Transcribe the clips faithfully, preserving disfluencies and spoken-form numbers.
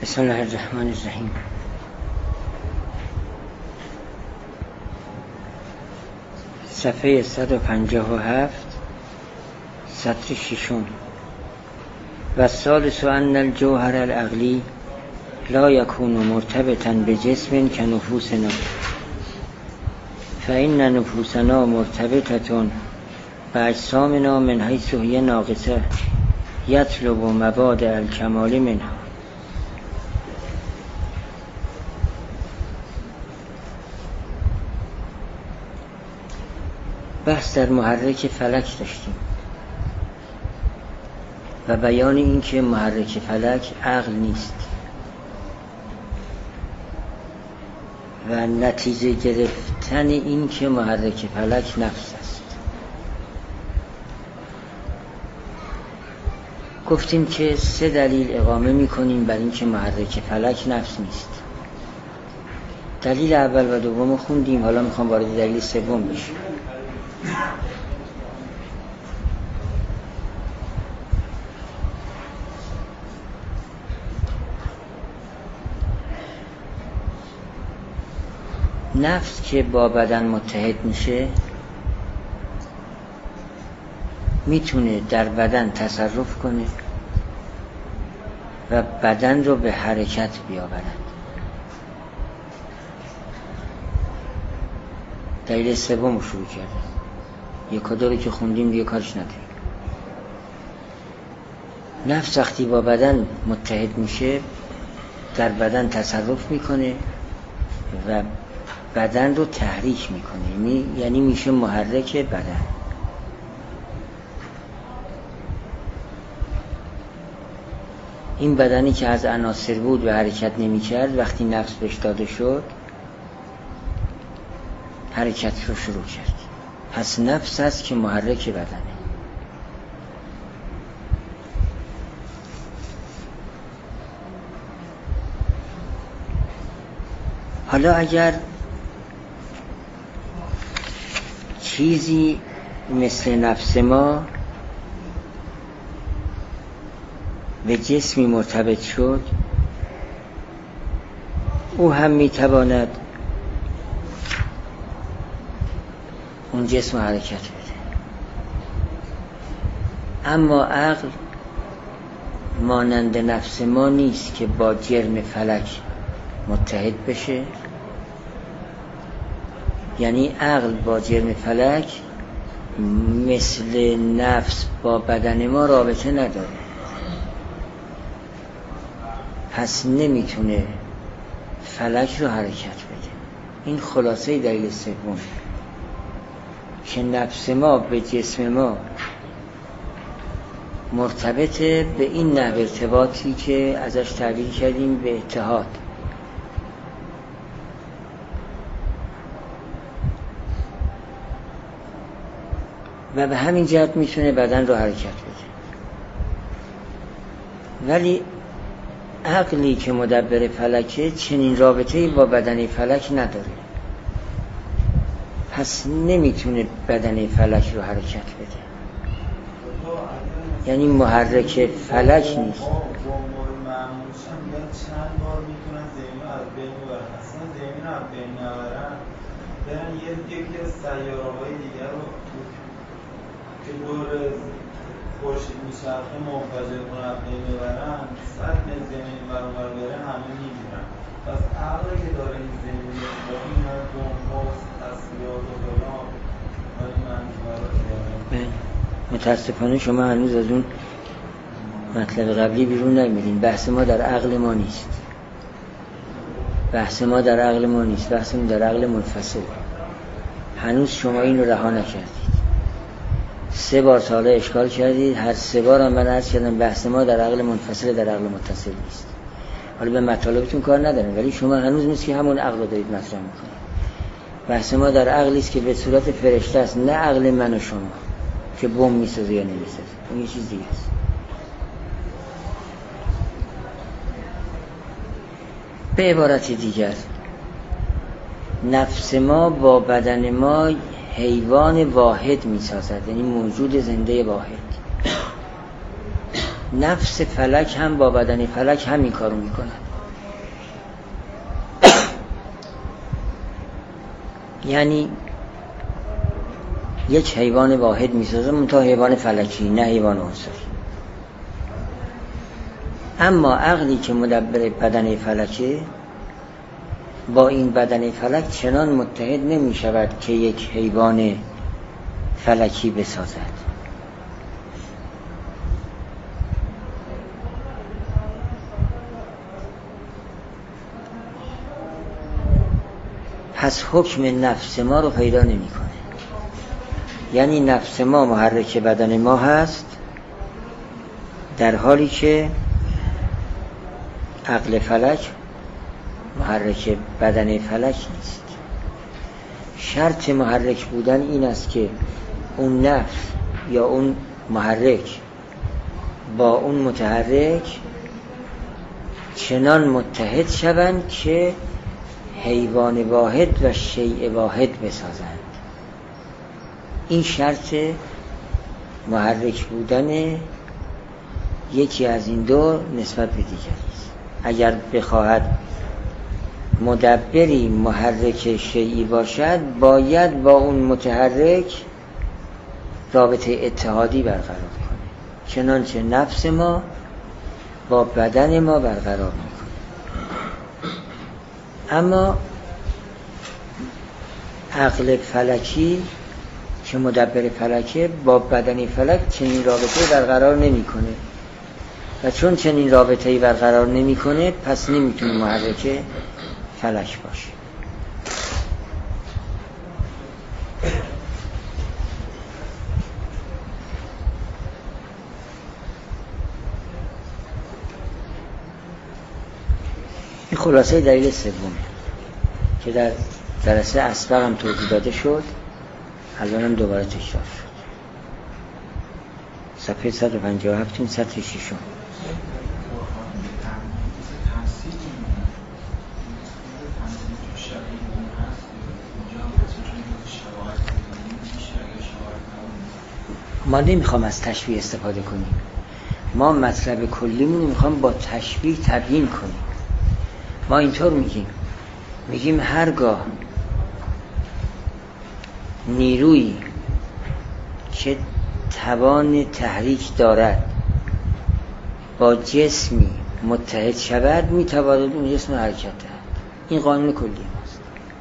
بسم الله الرحمن الرحیم. صفحه صد و پنجاه و هفت، سطر ششم. و الثالث ان الجوهر العقلی لا یکون مرتبطا بجسم کنفوسنا فإن نفوسنا مرتبطة باجسامنا من حیث هی ناقصه یطلب مبادئ الکمال منها. بحث در محرک فلک داشتیم و بیان این که محرک فلک عقل نیست و نتیجه گرفتن این که محرک فلک نفس است. گفتیم که سه دلیل اقامه میکنیم بر این که محرک فلک نفس نیست. دلیل اول و دوم خوندیم، حالا میخوام وارد دلیل سوم بشیم. نفس که با بدن متحد میشه میتونه در بدن تصرف کنه و بدن رو به حرکت بیاورد. دلیل سوم شروع کرده. یک و دو رو که خوندیم دیگه کارش نداریم. نفس وقتی با بدن متحد میشه در بدن تصرف میکنه و بدن رو تحریک میکنه، می... یعنی میشه محرک بدن. این بدنی که از عناصر بود و حرکت نمیکرد وقتی نفس بهش داده شد حرکت رو شروع کرد. پس نفس است که محرک بدنه. حالا اگر چیزی مثل نفس ما به جسمی مرتبط شد، او هم میتواند اون جسم حرکت بده. اما عقل مانند نفس ما نیست که با جرم فلک متحد بشه، یعنی عقل با جرم فلک مثل نفس با بدن ما رابطه نداره، پس نمیتونه فلک رو حرکت بده. این خلاصه دلیل سوم که نفس ما به جسم ما مرتبطه به این نحو ارتباطی که ازش تعبیر کردیم به اتحاد. و به همین جهت میتونه بدن رو حرکت بده. ولی عقلی که مدبر فلکه چنین رابطه‌ای با بدن فلک نداره، پس نمیتونه بدن فلک رو حرکت بده، یعنی محرک فلک نیست. برن یه یکی از سیاره‌های دیگر رو که دور خورشید میچرخه منفجر کنن ببرن، صد متر زمین برابر بره همه میگیرن. پس عقلی که داره این زمین رو این همه بمباز تصویرات و فلان ولی منظورات داره. متاسفانه شما هنوز از اون مطلب قبلی بیرون نمیرین. بحث ما در عقل ما نیست. بحث ما در عقل ما نیست. بحث ما در عقل منفصل. هنوز شما این رو رها نکردید. سه بار تا حالا اشکال کردید، هر سه بار هم من عرض کردم بحث ما در عقل منفصل، در عقل متصل نیست. حالا به مطالبتون کار ندارم، ولی شما هنوز نیست که همون عقل رو دارید مطرح میکنید. بحث ما در عقلی است که به صورت فرشته است، نه عقل من و شما که بم میسازه یا نمیسازه. اون یه چیز دیگه است. به عبارت دیگر نفس ما با بدن ما حیوان واحد می سازد، یعنی موجود زنده واحد. نفس فلک هم با بدن فلک همین کارو می کند. یعنی یک حیوان واحد میسازه، منتها حیوان فلکی نه حیوان عنصری. اما عقلی که مدبر بدن فلکه با این بدن فلک چنان متحد نمی شود که یک حیوان فلکی بسازد. پس حکم نفس ما رو پیدا نمی کنه. یعنی نفس ما محرک بدن ما هست، در حالی که عقل فلک محرک بدن فلک نیست. شرط محرک بودن این است که اون نفس یا اون محرک با اون متحرک چنان متحد شوند که حیوان واحد و شیء واحد بسازند. این شرط محرک بودن یکی از این دو نسبت به دیگری است. اگر بخواهد مدبری محرک شیئی باشد، باید با اون متحرک رابطه اتحادی برقرار کنه، چنانچه نفس ما با بدن ما برقرار میکنه. اما عقل فلکی که مدبر فلکه با بدن فلک چنین رابطه برقرار نمیکنه و چون چنین رابطه‌ای برقرار نمیکنه، پس نمیتونه محرک فلک باشه. این خلاصه دلیل سومه که در درسه اسبق هم توضیح داده شد، الان هم دوباره تکرار شد. صفحه صد و پنجاه و هفت این سطر ششم. ما نمیخوام از تشبیه استفاده کنیم، ما مطلب کلیمون میخوام با تشبیه تبیین کنیم. ما اینطور میگیم میگیم هرگاه نیرویی که توان تحریک دارد با جسمی متحد شود، میتواند اون جسم حرکت دهد. این قانون کلی ماست.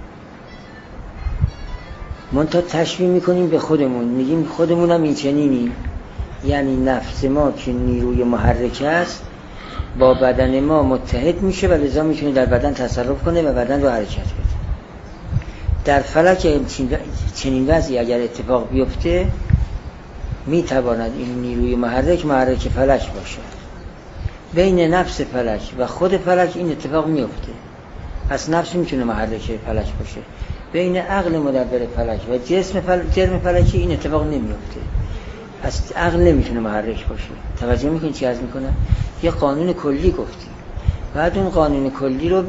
منتها تشبیه میکنیم به خودمون، میگیم خودمون هم این چنینی. یعنی نفس ما که نیروی محرک است با بدن ما متحد میشه و لذا میتونه در بدن تصرف کنه و بدن رو حرکت بده. در فلک چنین وضعی اگر اتفاق بیفته، میتواند این نیروی محرک محرک فلک باشه. بین نفس فلک و خود فلک این اتفاق میفته، پس نفس میتونه محرک فلک باشه. بین عقل مدبر فلک و جسم فلک جرم فلکی این اتفاق نمیفته، پس عقل نمیتونه محرک باشه. توجه میکنید چی عرض میکنم؟ یه قانون کلی گفتیم، بعد اون قانون کلی رو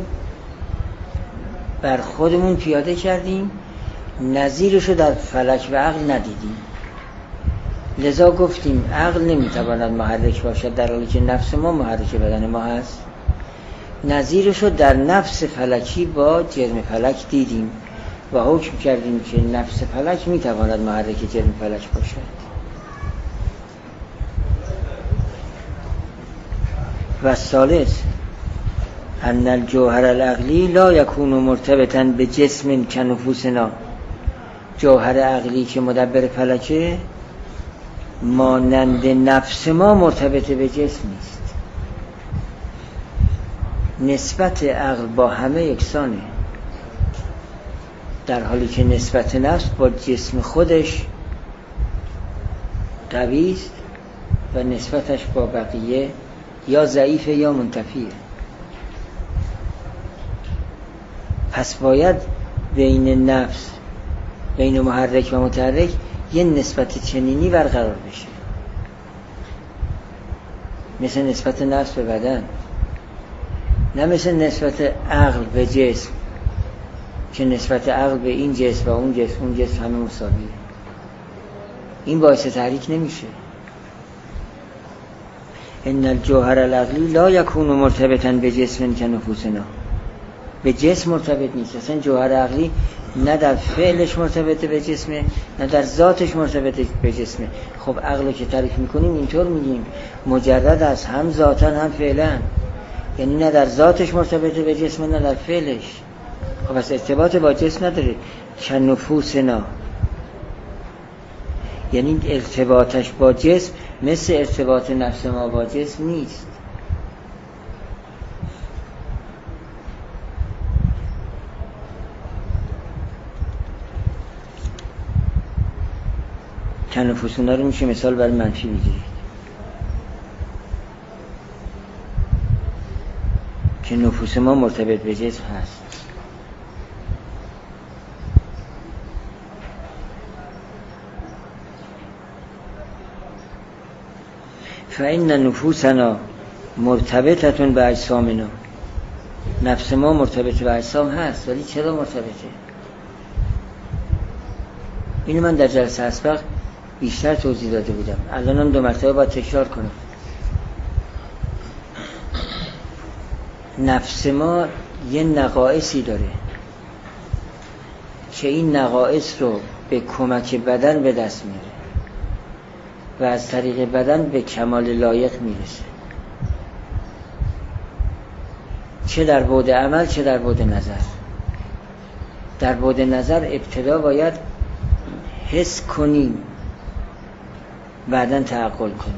بر خودمون پیاده کردیم، نظیرشو در فلک و عقل ندیدیم. لذا گفتیم عقل نمیتواند محرک باشد در حالی که نفس ما محرک بدن ما هست. نظیرشو در نفس فلکی با جرم فلک دیدیم و حکم کردیم که نفس فلک میتواند محرک جرم فلک باشد. و ثالث ان الجوهر العقلی لا یکون مرتبطا به جسم کنفوسنا. جوهر عقلی که مدبر فلکه مانند نفس ما مرتبط به جسم نیست. نسبت عقل با همه یکسانه، در حالی که نسبت نفس با جسم خودش قوی است و نسبتش با بقیه یا ضعیفه یا منتفیه. پس باید بین نفس، بین محرک و متحرک یه نسبت چنینی برقرار بشه، مثل نسبت نفس به بدن، نه مثل نسبت عقل به جسم که نسبت عقل به این جسم و اون جسم اون جسم همه مساویه. این باعث تحریک نمیشه. ان الجوهر العقلی لا یکون مرتبطا به جسم کنفوسنا. به جسم مرتبط نیست. اصلا جوهر عقلی نه در فعلش مرتبط به جسمه نه در ذاتش مرتبط به جسمه. خب عقل رو که تعریف میکنیم اینطور میگیم مجرد از هم ذاتن هم فعلن، یعنی نه در ذاتش مرتبط به جسمه نه در فعلش. خب پس ارتباط با جسم نداره. که نفوسنا، یعنی ارتباطش با جسم مثل ارتباط نفس ما با جسم نیست. که نفوسنا رو میشه مثال برای منفی بگیرید که نفوس ما مرتبط به جسم هست. فإن نفوسنا مرتبطتون به اجسامنا، نفس ما مرتبط به اجسام هست، ولی چرا مرتبطه؟ اینو من در جلسه اسبق بیشتر توضیح داده بودم، الانم دو مرتبه باید تکرار کنم. نفس ما یه نقائصی داره که این نقائص رو به کمک بدن به دست میاره و از طریق بدن به کمال لایق میرسه، چه در بعد عمل چه در بعد نظر. در بعد نظر ابتدا باید حس کنیم بعداً تعقل کنیم.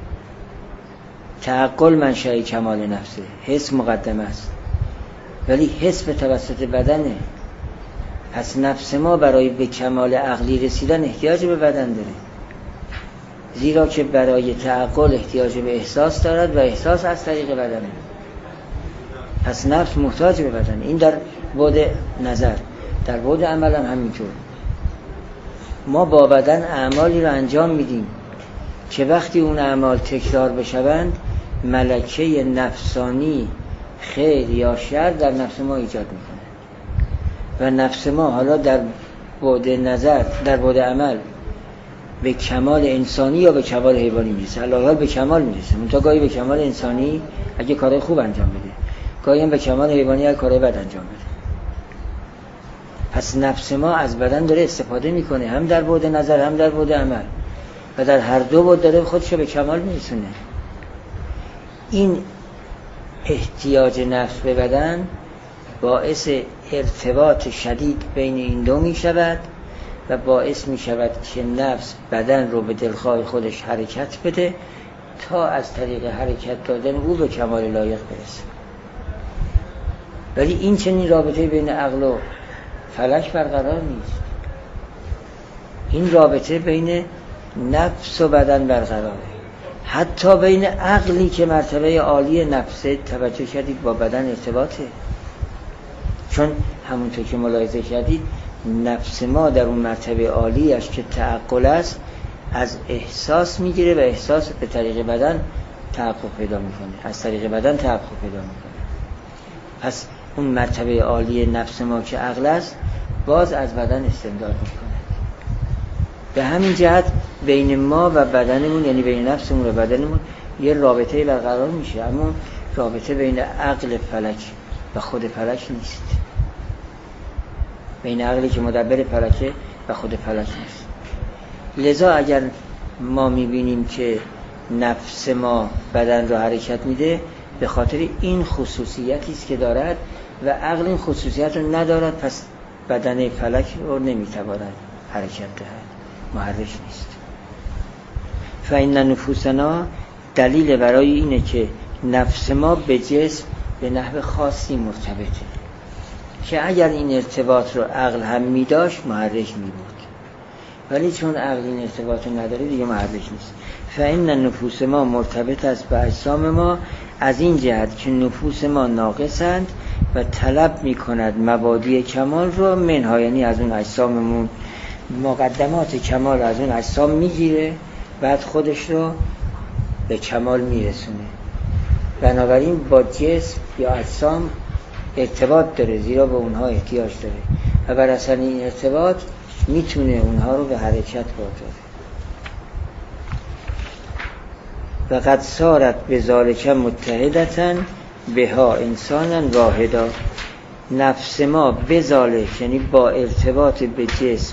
تعقل منشأ کمال نفسه، حس مقدم است، ولی حس به توسط بدنه. پس نفس ما برای به کمال عقلی رسیدن احتیاج به بدن داره، زیرا که برای تعقل احتیاج به احساس دارد و احساس از طریق بدنه. پس نفس محتاج به بدن. این در بعد نظر. در بعد عمل هم همینطور. ما با بدن اعمالی رو انجام میدیم که وقتی اون اعمال تکرار بشوند ملکه نفسانی خیر یا شر در نفس ما ایجاد میکنه و نفس ما حالا در بعد نظر در بعد عمل به کمال انسانی یا به کمال حیوانی میرسه. الحال به کمال میرسه، منتها گاهی به کمال انسانی اگه کارهای خوب انجام بده، گاهی هم به کمال حیوانی اگه کارهای بد انجام بده. پس نفس ما از بدن داره استفاده میکنه، هم در بعد نظر هم در بعد عمل، و در هر دو بعد داره خودش به کمال میرسونه. این احتیاج نفس به بدن باعث ارتباط شدید بین این دو میشود و باعث میشود که نفس بدن رو به دلخواه خودش حرکت بده تا از طریق حرکت دادن او به کمال لایق برسه. ولی این چنین رابطه بین عقل و فلک برقرار نیست. این رابطه بین نفس و بدن برقراره، حتی بین عقلی که مرتبه عالی نفسه توجه کردید با بدن ارتباطه، چون همونطور که ملاحظه کردید نفس ما در اون مرتبه عالیش که تعقل است از احساس میگیره و احساس به طریق بدن تحقق پیدا میکنه، از طریق بدن تحقق پیدا میکنه. پس اون مرتبه عالی نفس ما که عقل است باز از بدن استمداد میکنه. به همین جهت بین ما و بدنمون، یعنی بین نفسمون و بدنمون یه رابطه برقرار میشه، اما رابطه بین عقل فلک و خود فلک نیست، بین عقلی که مدبر فلکه و خود فلک نیست. لذا اگر ما میبینیم که نفس ما بدن رو حرکت میده به خاطر این خصوصیتی است که دارد و عقل این خصوصیت رو ندارد، پس بدن فلک رو نمیتواند حرکت دهد، محرک نیست. فإن نفوسنا دلیل برای اینه که نفس ما به جسم به نحو خاصی مرتبطه که اگر این ارتباط رو عقل هم میداشت محرک میبود، ولی چون عقل این ارتباط رو نداره دیگه محرک نیست. فإن نفوس ما مرتبط است به اجسام ما از این جهت که نفوس ما ناقصند و طلب میکند مبادی کمال رو منها، یعنی از اون اجساممون مقدمات کمال از اون اجسام میگیره بعد خودش رو به کمال میرسونه. بنابراین با جسم یا اجسام ارتباط داره، زیرا به اونها احتیاج داره و بر اثر این ارتباط میتونه اونها رو به حرکت واداره. و قد صارت بذالک متحدتن بها انسانا واحدا، نفس ما بذالک یعنی با ارتباط به جسم،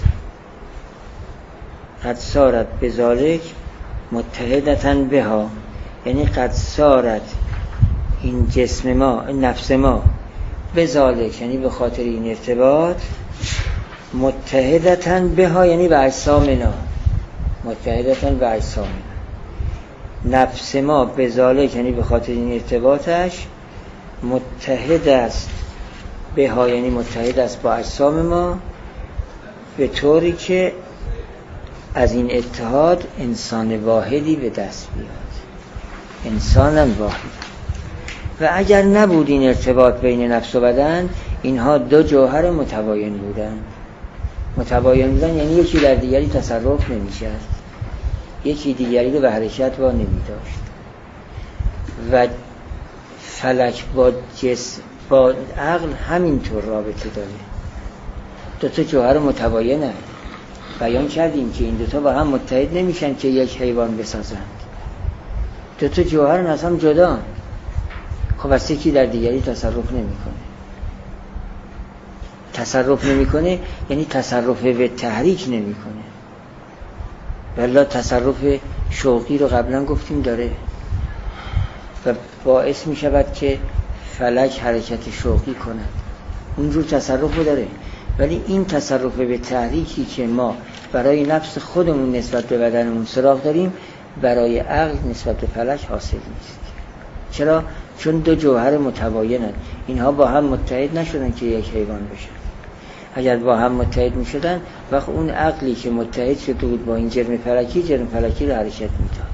قد صارت بذالک متحدتاً بها، یعنی قد صارت این جسم ما، نفس ما بذالک یعنی به خاطر این ارتباط، متحدتاً بها یعنی به اجسامنا، متحدتاً به اجسامنا، نفس ما بذالک یعنی به خاطر این ارتباطش متحد است بها یعنی متحد است با اجسام ما، به طوری که از این اتحاد انسان واحدی به دست بیاد، انسانم واحد. و اگر نبود این ارتباط بین نفس و بدن، اینها دو جوهر متباین بودن. متباین بودن یعنی یکی در دیگری تصرف نمی کرد، یکی دیگری رو به حرکت وا نمی داشت. و فلک با جسم با عقل همینطور رابطه داره، دو تا جوهر متباین هست. بیان کردیم که این دوتا با هم متحد نمیشن که یک حیوان بسازند، دو تا جوهر از هم جدا. خب از یکی در دیگری تصرف نمیکنه. تصرف نمیکنه یعنی تصرف به تحریک نمیکنه. والله تصرف شوقی رو قبلا گفتیم داره و باعث می شود که فلک حرکت شوقی کند، اونجور تصرف رو داره. ولی این تصرف به تحریکی که ما برای نفس خودمون نسبت به بدنمون سراغ داریم، برای عقل نسبت به فلک حاصل نیست. چرا؟ چون دو جوهر متباینن، اینها با هم متحد نشدن که یک حیوان بشن. اگر با هم متحد می شدن، وقت اون عقلی که متحد شده بود با این جرم فلکی، جرم فلکی رو حرکت می داد.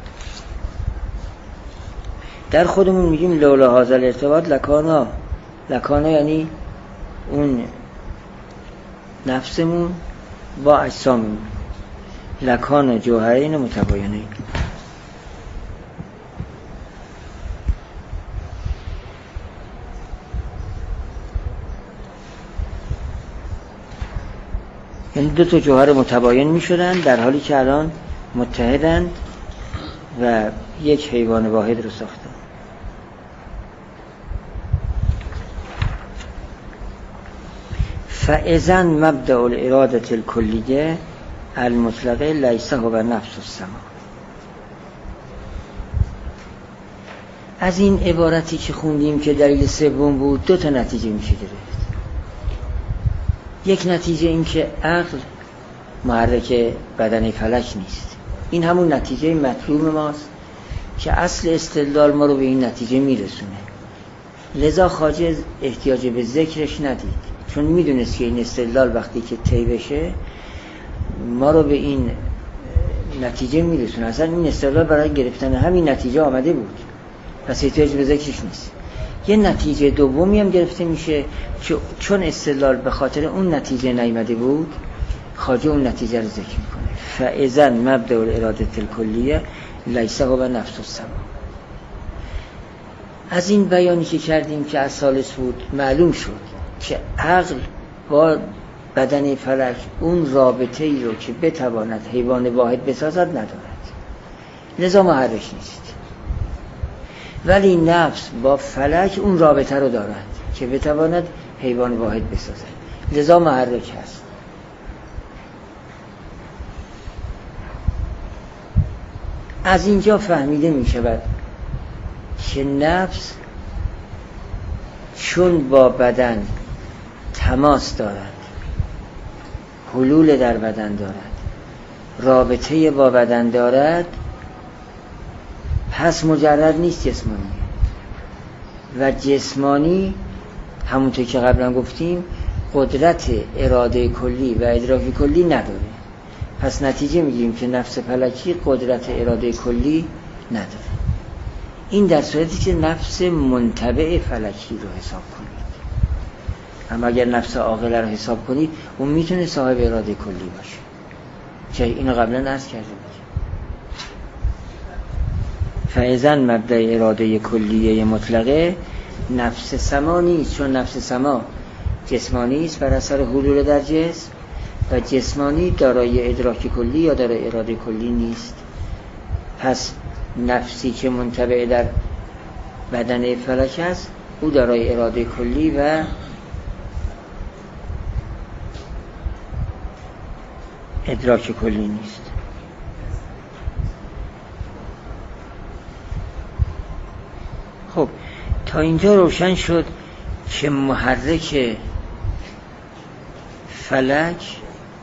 در خودمون میگیم لولا هذا الارتباط لکانا، لکانا یعنی اون نفسمون با اجساممون، لکانا جوهرین متباینین. یعنی دو تا جوهر متباین می شدن در حالی که الان متحدند و یک حیوان واحد رو ساختن. فاذا مبدأ الاراده الکلیه المطلقه لیس هو نفس السما. از این عبارتی که خوندیم که دلیل سوم بود، دو تا نتیجه میشه گرفت. یک نتیجه این که عقل محرک بدن فلک نیست، این همون نتیجه مطلوب ماست که اصل استدلال ما رو به این نتیجه میرسونه. لذا خواجه احتیاج به ذکرش ندید، چون میدونست که این استدلال وقتی که طی بشه ما رو به این نتیجه میرسونه. اصلا این استدلال برای گرفتن همین نتیجه آمده بود، پس احتیاج به ذکرش نیست. یه نتیجه دومی هم گرفته میشه چون استدلال به خاطر اون نتیجه نیامده بود، خواجه اون نتیجه رو ذکر میکنه. فاذا مبدأ الاراده الکلیه لیس هو نفس السما. از این بیانی که کردیم که از ثالث بود معلوم شد که عقل با بدن فلک اون رابطه ای رو که بتواند حیوان واحد بسازد ندارد، لذا محرک نیست. ولی نفس با فلک اون رابطه رو دارد که بتواند حیوان واحد بسازد، لذا محرک هست. از اینجا فهمیده می شود که نفس چون با بدن تماس دارد، حلول در بدن دارد، رابطه با بدن دارد، پس مجرد نیست جسمانی. و جسمانی همونطور که قبلا گفتیم قدرت اراده کلی و ادراک کلی نداره. پس نتیجه میگیریم که نفس فلکی قدرت اراده کلی نداره. این در صورتی که نفس منتبع فلکی رو حساب کنید. اما اگر نفس عاقله رو حساب کنید اون میتونه صاحب اراده کلی باشه، که اینو قبلا عرض کرده بود. فاذا مبدأ اراده کلیه مطلقه نفس سما نیست، چون نفس سما جسمانی است بر اثر حلول در جسم و جسمانی دارای ادراک کلی یا دارای اراده کلی نیست. پس نفسی که منتبع در بدن فلک است او دارای اراده کلی و ادراک کلی نیست. خب تا اینجا روشن شد که محرک فلک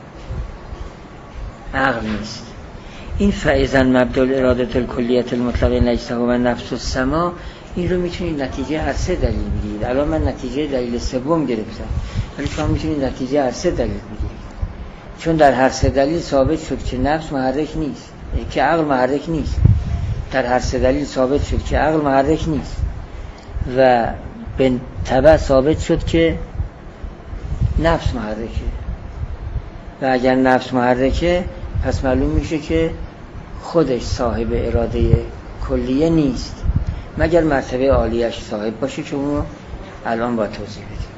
عقل نیست. این فاذا مبدا الاراده الکلیه المطلقه لیس هو نفس السما، این رو میتونید نتیجه هر سه دلیل بگیرید. الان من نتیجه دلیل سوم گرفتم، ولی شما میتونید نتیجه هر سه دلیل بگیرید، چون در هر سه دلیل ثابت شد که نفس محرک نیست، که عقل محرک نیست. در هر سه دلیل ثابت شد که عقل محرک نیست و به تبع ثابت شد که نفس محرکه. و اگر نفس محرکه پس معلوم میشه که خودش صاحب اراده کلیه نیست، مگر مرتبه عالیش صاحب باشه که اونو الان با توضیح بدیم.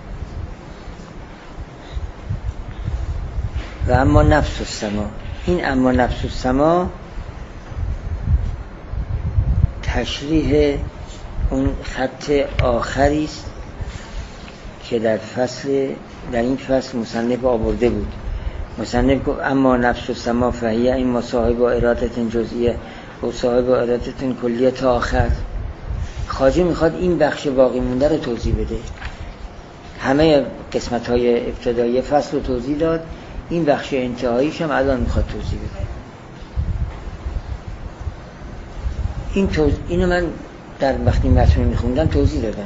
و اما نفس السما، این اما نفس السما تشریح اون خط آخری است که در فصل در این فصل مصنف آورده بود. مصنف گفت اما نفس السما فهیه اما صاحب ارادت جزئیه و صاحب ارادت کلیه تا آخر. خواجه میخواد این بخش باقی مونده رو توضیح بده. همه قسمت های ابتدایی فصل رو توضیح داد، این بخش انتهاییش هم الان میخواد توضیح بده. این توضیح اینو من در وقتی متن میخوندم توضیح دادم،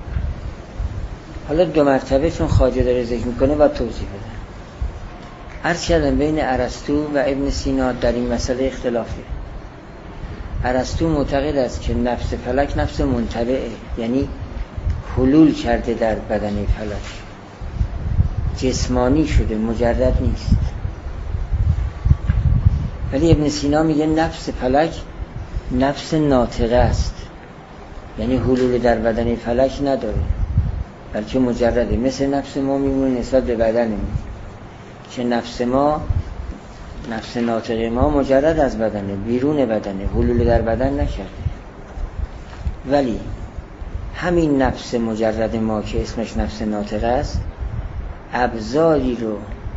حالا دو مرتبه چون خواجه داره ذکر میکنه باید توضیح بدم. عرض کردم بین ارسطو و ابن سینا در این مسئله اختلافه. ارسطو معتقد است که نفس فلک نفس منطبعه، یعنی حلول کرده در بدن فلک، جسمانی شده، مجرد نیست. ولی ابن سینا میگه نفس فلک نفس ناطقه است، یعنی حلول در بدن فلک نداره بلکه مجرده، مثل نفس ما میمونه نسبت به بدنمون، که نفس ما نفس ناطقه ما مجرد از بدنه، بیرون بدنه، حلول در بدن نکرده. ولی همین نفس مجرد ما که اسمش نفس ناطقه است ابزاری رو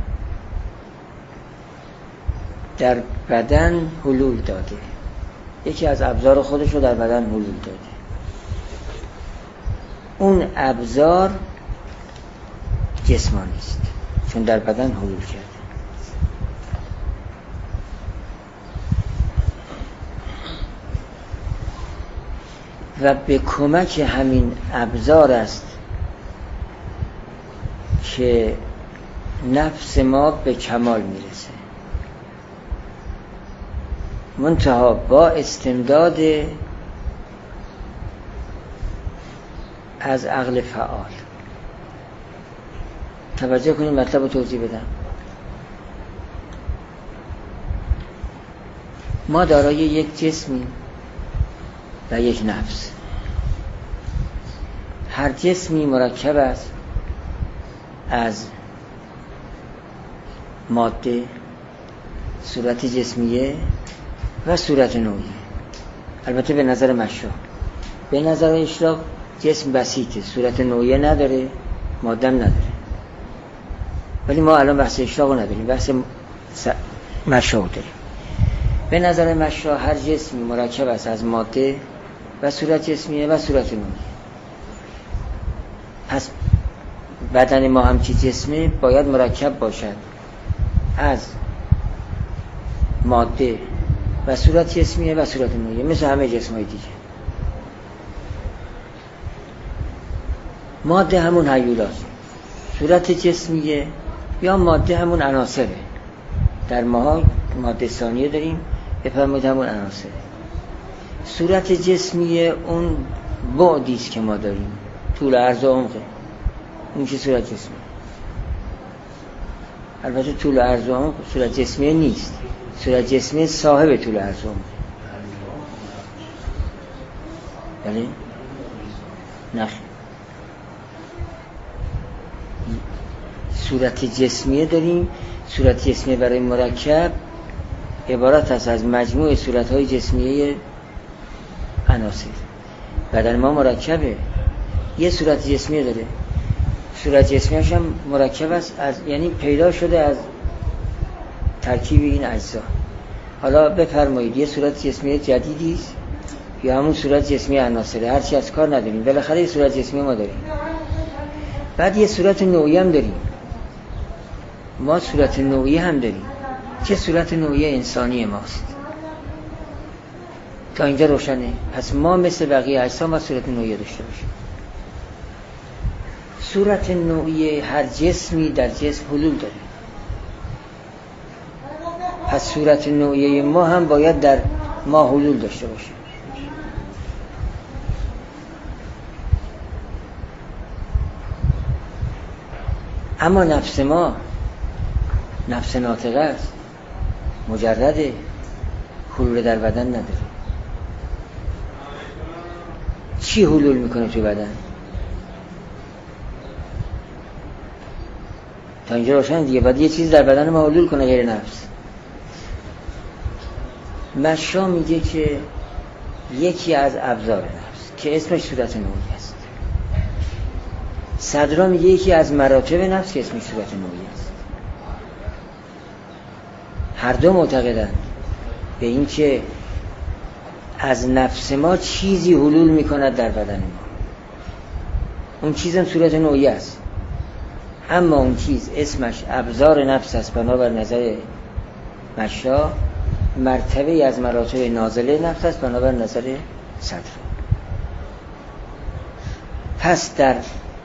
در بدن حلول داده، یکی از ابزار خودش رو در بدن حلول داده. اون ابزار جسمانی است چون در بدن حلول کرده. و به کمک همین ابزار است که نفس ما به کمال میرسه، منتها با استمداد از عقل فعال. توجه کنید مطلب رو توضیح بدم. ما دارای یک جسمی و یک نفس. هر جسمی مرکب است از ماده، صورت جسمیه و صورت نوعی. البته به نظر مشروع، به نظر اشراق جسم بسیطه، صورت نوعی نداره، ماده هم نداره. ولی ما الان بحث اشراق نداریم، بحث مشروع داریم. به نظر مشروع هر جسمی مرکب است از ماده و صورت جسمیه و صورت نوعی. پس بدن ما هم که جسمه باید مرکب باشد از ماده و صورت جسمیه و صورت نوعی، مثل همه جسمای دیگه. ماده همون هیولاست، صورت جسمیه یا ماده همون عناصره. در ماها ماده ثانیه داریم، بفرمایید همون عناصره. صورت جسمیه اون بعدی است که ما داریم، طول عرض و عمقه، اون که صورت جسمیه. البته طول عرض و عمق صورت جسمیه نیست، صورت جسمیه صاحب طول عرض و عمق. بله؟ نه، صورت جسمیه داریم. صورت جسمیه برای مرکب عبارت است از مجموع صورت‌های جسمیه عناصر. بدن ما مرکبه، یه صورت جسمیه داره، صورت جسمیش هم مرکب است از، یعنی پیدا شده از ترکیب این اجزا. حالا بفرمایید یه صورت جسمی جدیدی است یا همون صورت جسمی عناصره، هرچی از کار نداریم، بالاخره یه صورت جسمی ما داریم. بعد یه صورت نوعی هم داریم. ما صورت نوعی هم داریم که صورت نوعی انسانی ماست. تا اینجا روشنه؟ پس ما مثل بقیه اجسام ما صورت نوعی داشته باشیم. صورت نوعی هر جسمی در جسم حلول داره. پس صورت نوعی ما هم باید در ما حلول داشته باشه. اما نفس ما نفس ناطقه است، مجرده، حلول در بدن نداره. چی حلول میکنه تو بدن؟ تا اینجا روشن دیگه. بعد یه چیز در بدن ما حلول کنه غیر نفس. مشا میگه که یکی از ابزار نفس که اسمش صورت نوعی است. صدرا میگه یکی از مراتب نفس که اسمش صورت نوعی است. هر دو معتقدند به این که از نفس ما چیزی حلول میکند در بدن ما. اون چیزم صورت نوعی است، اما اون چیز اسمش ابزار نفس است. بنابر نظر مشا مرتبه از مراتب نازله نفس است بنابر نظر صدر. پس در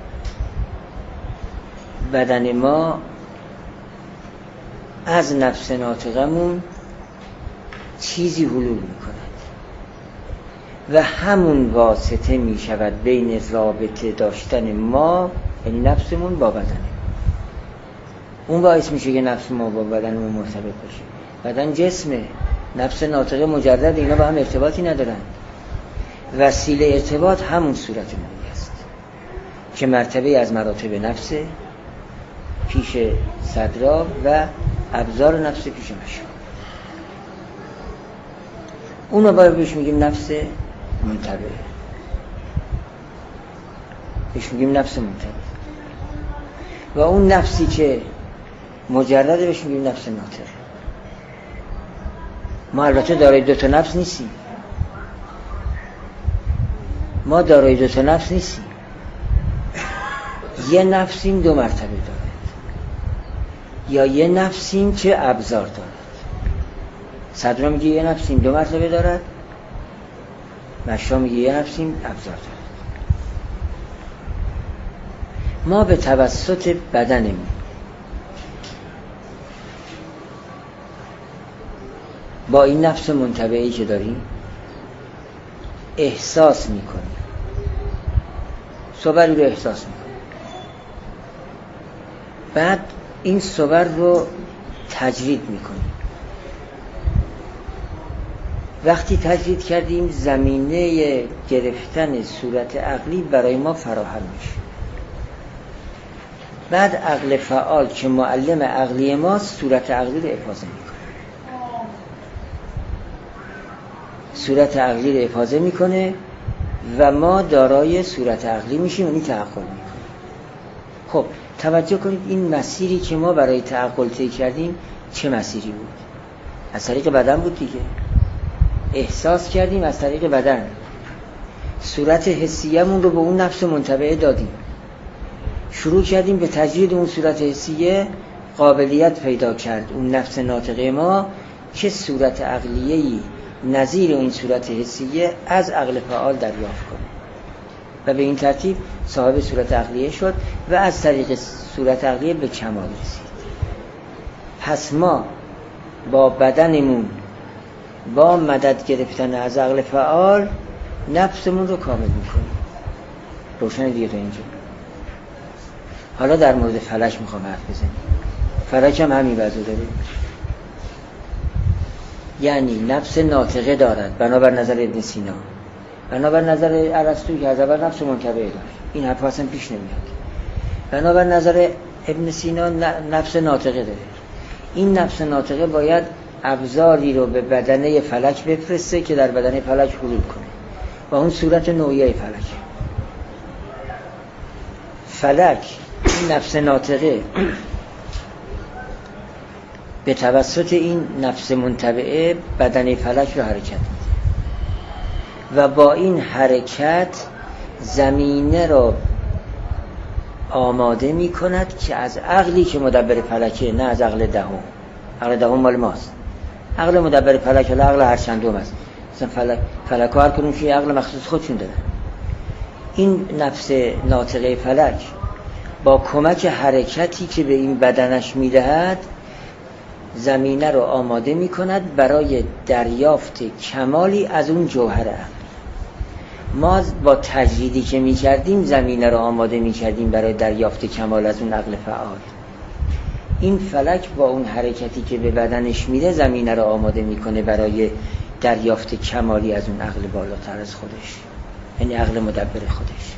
بدن ما از نفس ناطقمون چیزی حلول میکند و همون واسطه میشود بین رابطه داشتن ما، یعنی نفسمون، با بدن. اون باعث میشه که نفس ما با بدنمون مرتبط باشه. بدن جسمه، نفس ناطقه مجرد، اینا با هم ارتباطی ندارن. وسیله ارتباط همون صورت نوعی است که مرتبه از مراتب نفس پیش صدرا و ابزار نفس پیش مشا. اونو باید بهش میگیم نفس منتبه، بهش میگیم نفس منتبه. و اون نفسی که مجرده بهش میگیم نفس ناطقه. ما البته دارای دو تا نفس نیستیم. ما دارای دو تا نفس نیستیم. یه نفسیم دو مرتبه دارد، یا یه نفسیم که ابزار دارد. صدرا میگه یه نفسیم دو مرتبه دارد، مشا میگه یه نفسیم ابزار دارد. ما به توسط بدنمون با این نفس منتبعی که داریم احساس میکنیم، صبر رو احساس میکنیم. بعد این صبر رو تجرید میکنیم. وقتی تجرید کردیم زمینه گرفتن صورت عقلی برای ما فراهم میشه. بعد عقل فعال که معلم عقلی ماست صورت عقلی رو افاضه میکنه. صورت عقلی رو افاضه میکنه و ما دارای صورت عقلی میشیم و این تعقل میکنه. خب توجه کنید این مسیری که ما برای تعقل طی کردیم چه مسیری بود؟ از طریق بدن بود دیگه. احساس کردیم از طریق بدن. صورت حسیه‌مون رو به اون نفس منتبعه دادیم. شروع کردیم به تجرید اون صورت حسیه. قابلیت پیدا کرد اون نفس ناطقه ما که صورت عقلیه‌ای نظیر این صورت حسیه از عقل فعال دریافت کنه و به این ترتیب صاحب صورت عقلیه شد و از طریق صورت عقلیه به کمال رسید. پس ما با بدنمون با مدد گرفتن از عقل فعال نفسمون رو کامل میکنیم. روشن دیگه تا اینجا. حالا در مورد فلک میخوام حرف بزنیم. فلک هم همین وضع داره، یعنی نفس ناطقه دارد بنابر نظر ابن سینا، بنابر نظر ارسطو که از اول نفس منتبعه داشت. این حرف اصلا پیش نمیاد. بنابر نظر ابن سینا نفس ناطقه داره. این نفس ناطقه باید ابزاری رو به بدنه فلک بفرسته که در بدنه فلک حلول کنه و اون صورت نوعیه فلک. فلک این نفس ناطقه به توسط این نفس منطبعه بدن فلک رو حرکت میده و با این حرکت زمینه رو آماده می کند که از عقلی که مدبر فلکه، نه از عقل دهم. عقل دهم مال ماست. عقل مدبر فلک ولی عقل هر چندم است. مثلا فلک فلک هر کدومش یه عقل مخصوص خودشون دارن. این نفس ناطقه فلک با کمک حرکتی که به این بدنش میدهد زمینه رو آماده می کند برای دریافت کمالی از اون جوهر عقل. ما با تجریدی که می کردیم زمینه رو آماده می کردیم برای دریافت کمال از اون عقل فعال. این فلک با اون حرکتی که به بدنش میده زمینه رو آماده میکنه برای دریافت کمالی از اون عقل بالاتر از خودش، یعنی عقل مدبر خودش.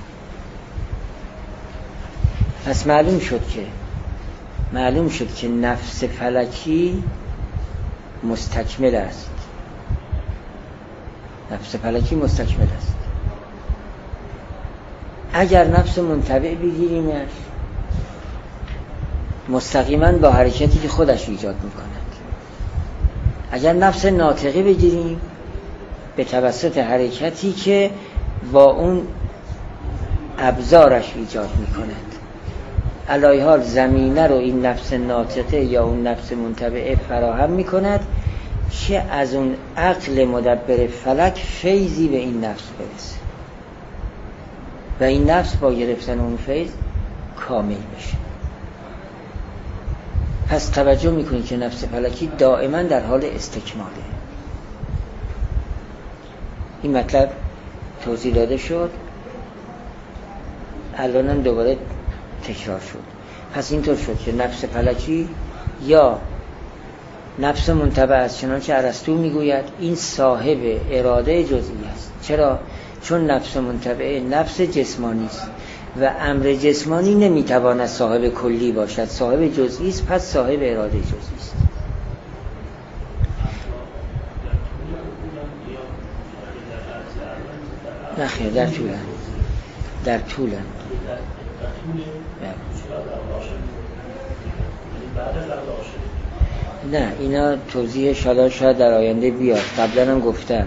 پس معلوم شد که معلوم شد که نفس فلکی مستکمل است. نفس فلکی مستکمل است. اگر نفس منطبع بگیریمش مستقیما با حرکتی که خودش ایجاد میکند. اگر نفس ناطقه بگیریم به توسط حرکتی که با اون ابزارش ایجاد میکند. علای حال زمینه رو این نفس ناطقه یا اون نفس منطبعه فراهم میکند که از اون عقل مدبر فلک فیضی به این نفس برسه و این نفس با گرفتن اون فیض کامل بشه. پس توجه میکنید که نفس فلکی دائما در حال استکماله. این مطلب توضیح داده شد، الانم دوباره تکرار شد. پس اینطور شد که نفس فلکی یا نفس منطبع است، چنانچه ارسطو میگوید این صاحب اراده جزئی است. چرا؟ چون نفس منطبع نفس جسمانی است و امر جسمانی نمیتواند صاحب کلی باشد، صاحب جزئی است، پس صاحب اراده جزئی است. نخیر، در طولن در طولن نه اینا توضیح شاید شاید در آینده بیاد. قبلا هم گفتم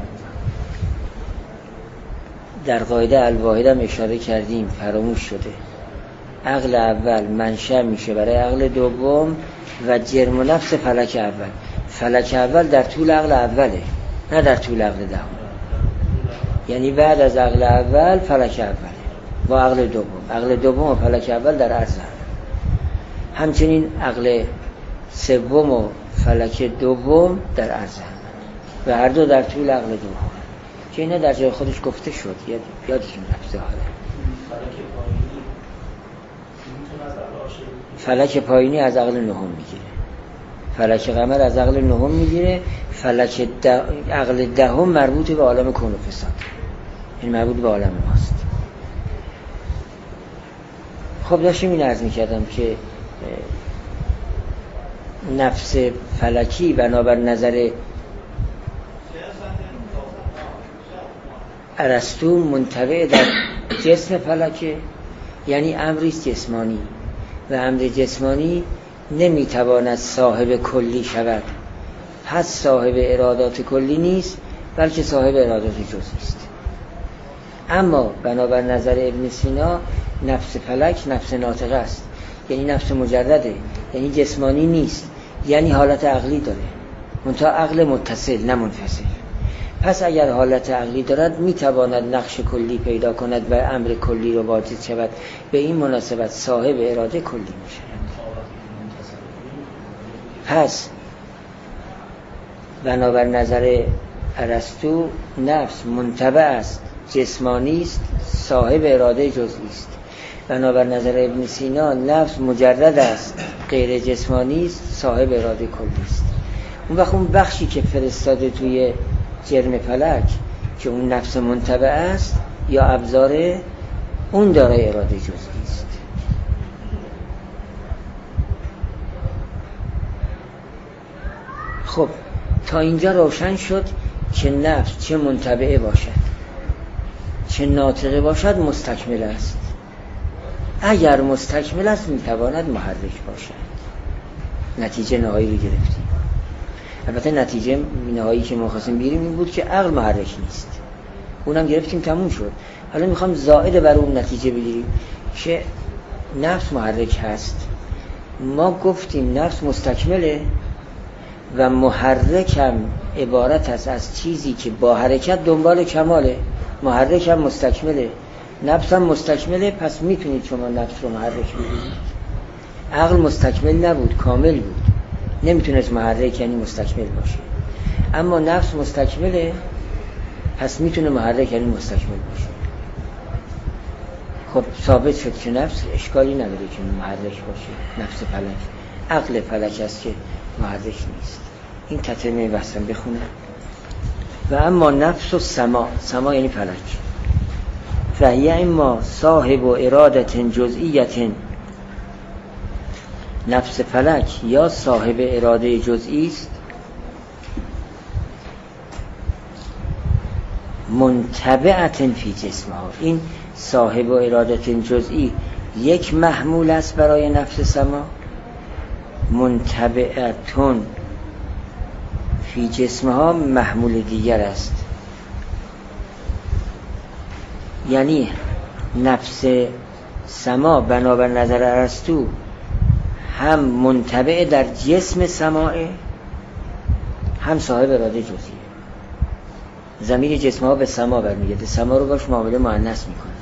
در قاعده الواحد هم اشاره کردیم، فراموش شده. عقل اول منشأ میشه برای عقل دوم و جرم و نفس فلک اول. فلک اول در طول عقل اوله، نه در طول عقل دهم. یعنی بعد از عقل اول فلک اوله با عقل دوم. عقل دوم و فلک اول در عرض هم. همچنین عقل سوم و فلک دوم در عرض هم و هر دو در طول عقل دوم که اینا در جای خودش گفته شد. یاد یادتون رفته. حالا فلک پایینی از عقل نهم میگیره، فلک قمر از عقل نهم میگیره، فلک ده... عقل دهم مربوط به عالم کون و فساد، این مربوط به عالم ماست. خب داشتیم این عرض میکردم که نفس فلکی بنابر نظر ارسطو منطبع در جسم فلکه، یعنی امریست جسمانی و امر جسمانی نمیتواند صاحب کلی شود، پس صاحب ارادات کلی نیست بلکه صاحب ارادات جزئی است. اما بنابر نظر ابن سینا نفس فلک نفس ناطقه است، یعنی نفس مجرده، یعنی جسمانی نیست، یعنی حالت عقلی داره، منتها عقل متصل نه منفصل. پس اگر حالت عقلی دارد میتواند نقش کلی پیدا کند و امر کلی رو واجد شود، به این مناسبت صاحب اراده کلی میشه. پس بنابر نظر ارسطو نفس منطبع است، جسمانی است، صاحب اراده جزئی است. بنابر نظر ابن سینا نفس مجرد است، غیر جسمانی است، صاحب اراده کلی است. اون وقت اون بخشی که فرستاده توی جرم فلک که اون نفس منطبع است یا ابزار، اون دارای اراده جزئی است. خب تا اینجا روشن شد که نفس چه منطبعه باشد چه ناطقه باشد مستکمل است. اگر مستکمل است میتواند محرک باشد. نتیجه نهایی رو گرفتیم. البته نتیجه نهایی که ما خواستیم بیاریم این بود که عقل محرک نیست، اونم گرفتیم تموم شد. حالا میخوام زائد بر اون نتیجه بگیریم که نفس محرک هست. ما گفتیم نفس مستکمله و محرک هم عبارت است از چیزی که با حرکت دنبال کماله. محرک هم مستکمله، نفس هم مستکمله، پس میتونید شما نفس رو محرک بگیرید. عقل مستکمل نبود، کامل بود، نمیتونست محرک یعنی مستکمل باشه. اما نفس مستکمله، پس میتونه محرک یعنی مستکمل باشه. خب ثابت شد که نفس اشکالی نداره که محرک باشه. نفس فلک، عقل فلک است که محرک نیست. این تتمه بحثم بخونه. و اما نفس و سما، سما یعنی فلک، فهی اما صاحب و ارادت جزئیت، نفس فلک یا صاحب اراده جزئی است، منتبعت فی جسمها. این صاحب و ارادت جزئی یک محمول است برای نفس سما، منتبعتون فی جسمها محمول دیگر است. یعنی نفس سما بنابر نظر ارسطو هم منتبع در جسم سماع، هم صاحب اراده جزئیه. ضمیر جسم ها به سما برمیگرده، سما رو باش معامله مؤنث میکنه.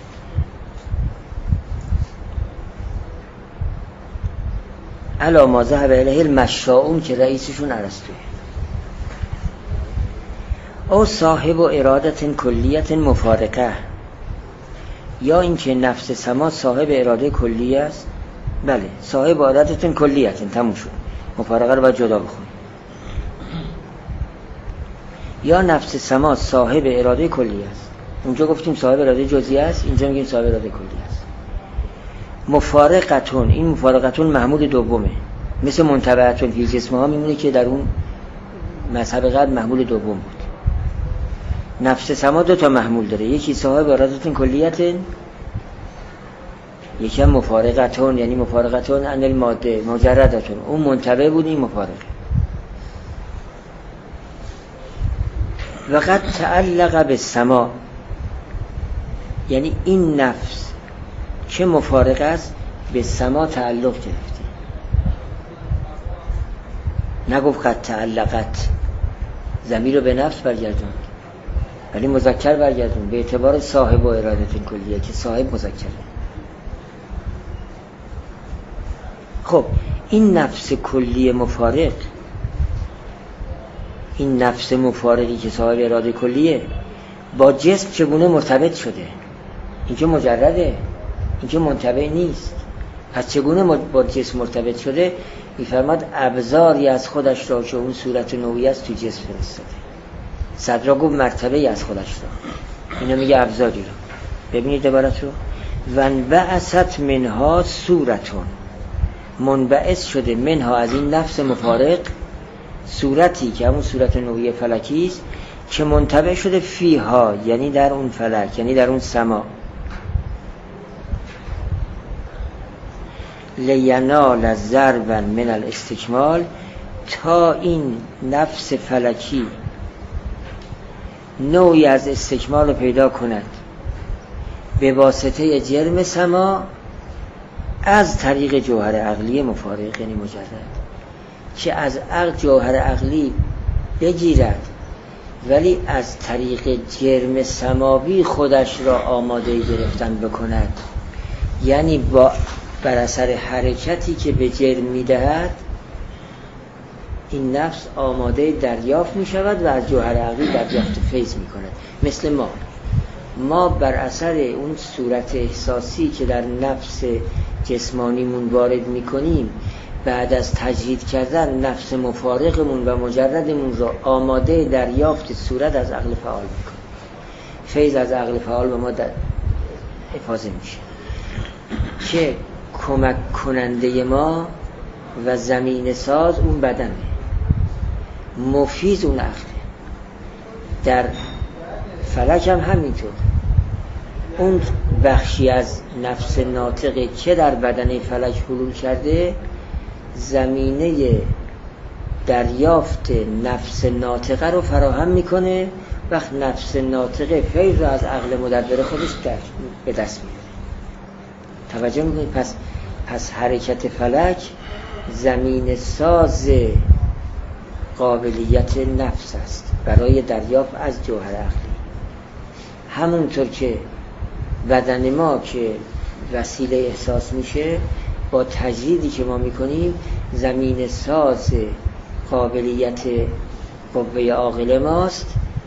علا ما ذهب الیه المشاؤون که رئیسشون ارسطوئه. او صاحب و ارادت کلیت مفارقه، یا اینکه نفس سما صاحب اراده کلی است. بله، صاحب ارادت کلیت، تموم شد. مفارقه رو باید جدا بخونیم. یا نفس سما صاحب اراده کلی است. اونجا گفتیم صاحب اراده جزئی است، اینجا میگیم صاحب اراده کلی است. مفارقتون، این مفارقتون محمول دومه، مثل منتبعتون فی جسمها میمونه که در اون مذهب قبل محمول دوم بود. نفس سما دو تا محمول داره، یکی صاحب اراده کلیت، یکی هم مفارقتون، یعنی مفارقتون عن الماده مجردتون. اون منتبع بود، این مفارقه. وقد تعلق به سما، یعنی این نفس که مفارقه است به سما تعلق گرفته. نگفت قد تعلقت، ضمیر رو به نفس برگردون، ولی مذکر برگردون به اعتبار صاحب و ارادت کلیه که صاحب مذکره. خب این نفس کلی مفارق، این نفس مفارقی که صاحب اراده کلیه با جسم چگونه مرتبط شده؟ اینجا مجرده، اینجا منتبع نیست. پس چگونه با جسم مرتبط شده؟ میفرماد ابزاری از خودش را که اون صورت نوعی است تو جسم فرستاده. صدرا گفت مرتبه‌ای از خودش را، اینا میگه ابزاری را. ببینید عبارت رو، وانبعثت منها صورتون، منبعث شده منها از این نفس مفارق صورتی که همون صورت نوعی فلکی است که منتبع شده فیها، یعنی در اون فلک، یعنی در اون سما. لینال ضربا من الاستکمال، تا این نفس فلکی نوعی از استکمال رو پیدا کند به واسطه جرم سما از طریق جوهر عقلی مفارق، یعنی مجرد، که از عقل جوهر عقلی بگیرد ولی از طریق جرم سماوی خودش را آماده گرفتن بکند. یعنی با بر اثر حرکتی که به جرم میدهد این نفس آماده دریافت می شود و از جوهر عقلی دریافت فیض می کند. مثل ما ما بر اثر اون صورت احساسی که در نفس جسمانیمون وارد می کنیم، بعد از تجرید کردن نفس مفارقمون و مجردمون را آماده دریافت صورت از عقل فعال می کنیم. فیض از عقل فعال به ما در افاضه میشه که کمک کننده ما و زمین ساز اون بدنه، مفیز اون عقله. در فلک هم همینطور، اون بخشی از نفس ناطقه که در بدن فلک حلول کرده زمینه دریافت نفس ناطقه رو فراهم میکنه. وقت نفس ناطقه فیض رو از عقل مدبر خودش به دست میاره. توجه میکنید؟ پس پس حرکت فلک زمین ساز قابلیت نفس است برای دریافت از جوهر عقلی. همونطور که بدن ما که وسیله احساس میشه، با تجدیدی که ما میکنیم زمین ساز قابلیت قوه عاقل ماست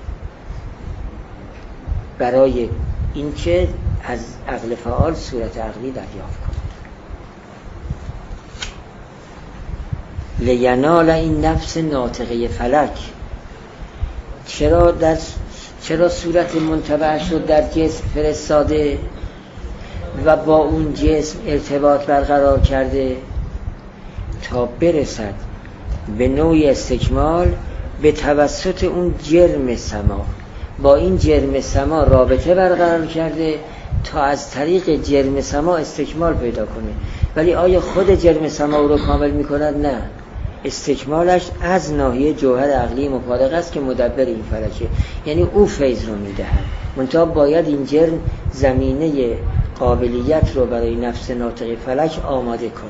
برای اینکه از عقل فعال صورت عقلی دریافت کنه. لینال این نفس ناطقه فلک. چرا در چرا صورت منطبع شد در جسم فرستاده و با اون جسم ارتباط برقرار کرده تا برسد به نوع استکمال به توسط اون جرم سما. با این جرم سما رابطه برقرار کرده تا از طریق جرم سما استکمال پیدا کنه. ولی آیا خود جرم سما رو کامل میکند؟ نه، استکمالش از ناحیه جوهر عقلی مفارق است که مدبر این فلکه، یعنی او فیض رو میدهد. منتها باید این جرم زمینه قابلیت رو برای نفس ناطق فلک آماده کنه.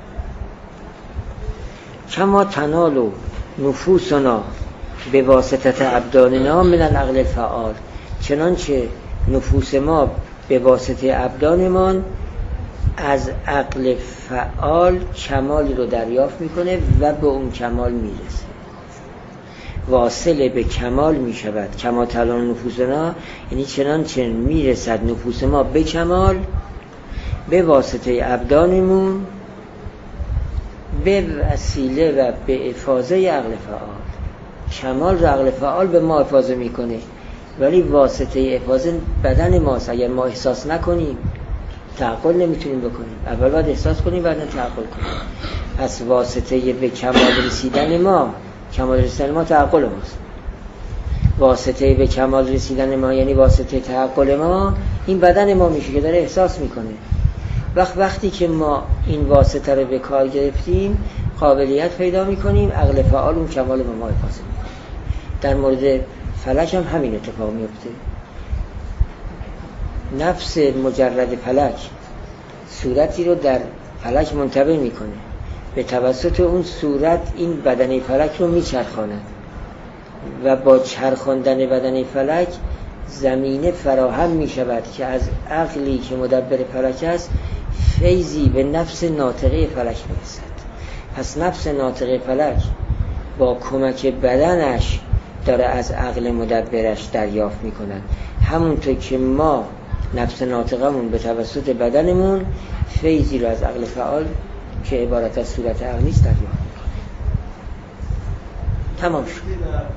کما تنال نفوسنا به واسطه ابداننا من العقل الفعال. چنانچه نفوس ما به واسطه ابدانمان از عقل فعال کمالی رو دریافت میکنه و به اون کمال میرسه. واصل به کمال میشود. کما تلان نفوسنا یعنی چنانچه میرسد نفوس ما به کمال به واسطه ابدانمون به وسیله و به افاضه عقل فعال. کمال رو عقل فعال به ما افاضه میکنه، ولی واسطه افاضه بدن ماست. اگر ما احساس نکنیم تعقل نمیتونیم بکنیم. اول باید احساس کنیم بعد تعقل کنیم. پس واسطه به کمال رسیدن ما، کمال رسیدن ما تعقل ماست. واسطه به کمال رسیدن ما یعنی واسطه تعقل ما این بدن ما میشه که داره احساس میکنه. وقت وقتی که ما این واسطه رو به کار گرفتیم قابلیت پیدا میکنیم، عقل فعال اون کمال به ما افاضه میکنه. در مورد فلک هم همین اتفاق میفته. نفس مجرد فلک صورتی رو در فلک منتبه میکنه، به توسط اون صورت این بدن فلک رو میچرخاند و با چرخاندن بدن فلک زمینه فراهم میشود که از عقلی که مدبر فلک است فیضی به نفس ناطقه فلک میرسد. پس نفس ناطقه فلک با کمک بدنش داره از عقل مدبرش دریافت میکند. همونطور که ما نفس ناطقمون به توسط بدنمون فیضی رو از عقل فعال که عبارت از صورت عقلی است دریافت میکنه. تمام شد.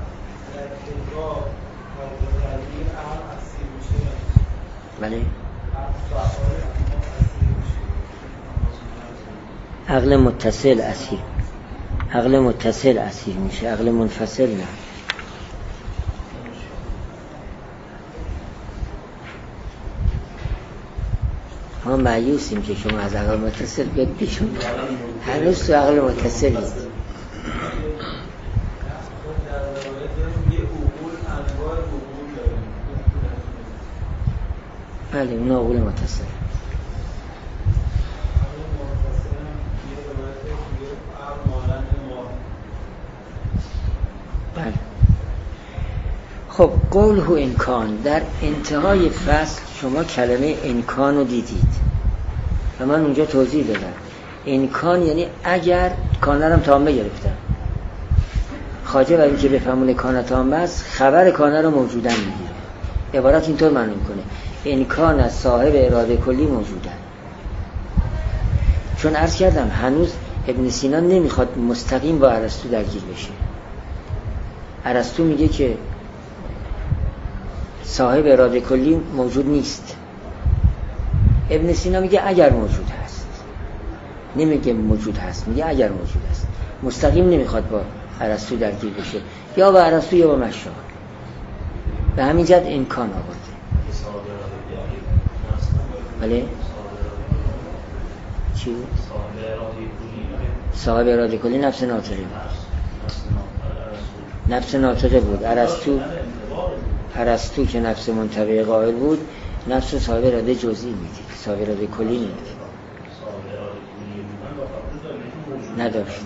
بله. عقل متصل اسیر، عقل متصل اسیر میشه، عقل منفصل نه. ما مایوسیم که شما از عقل متصل بیاد بیشون، هنوز تو عقل متصل نیست. بله اون عقل متصل. بله. خب قوله امکان، در انتهای فصل شما کلمه امکان رو دیدید و من اونجا توضیح دادم. امکان یعنی اگر، کانرم تامه گرفتم. خواجه برای اینکه بفهمونه کانه تامه است خبر کانه رو موجودن میگیره. عبارت اینطور معنی میکنه امکان از صاحب اراده کلی موجودن. چون عرض کردم هنوز ابن سینا نمیخواد مستقیم با ارسطو درگیر بشه. ارسطو میگه که صاحب اراده کلی موجود نیست. ابن سینا میگه اگر موجود هست، نمیگه موجود هست، میگه اگر موجود هست. مستقیم نمیخواد با ارسطو درگیر بشه، یا با ارسطو یا با مشروع. به همین جهت امکان آورده. بله چی؟ صاحب اراده کلی نفس ناطقه بود. نفس ناطقه بود. ارسطو ارسطو که نفس منطبع قائل بود، نفس صاحب اراده جزئی میدید، صاحب اراده کلی نمیدید. نداشت.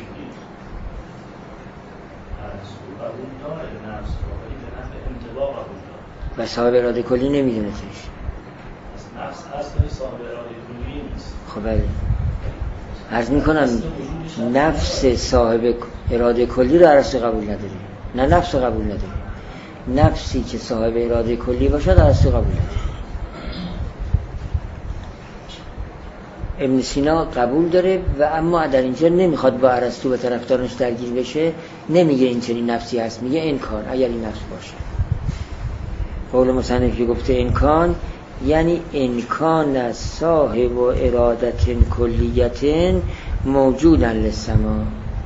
و صاحب اراده کلی نمیدونتش. نفس اصلا صاحب اراده کلی نیست. خب بله. عرض میکنم نفس صاحب اراده کلی رو ارسطو قبول نداره، نه نفس رو قبول نداره. نفسی که صاحب اراده کلی باشد ارسطو قبول نداره. ابن سینا قبول داره و اما در اینجا نمیخواد با ارسطو به طرفدارش درگیر بشه، نمیگه این چنین نفسی هست، میگه انکار اگر این نفس باشه. قول مصنف که گفته انکان یعنی انکان صاحب و ارادت کلیت موجودن للسما،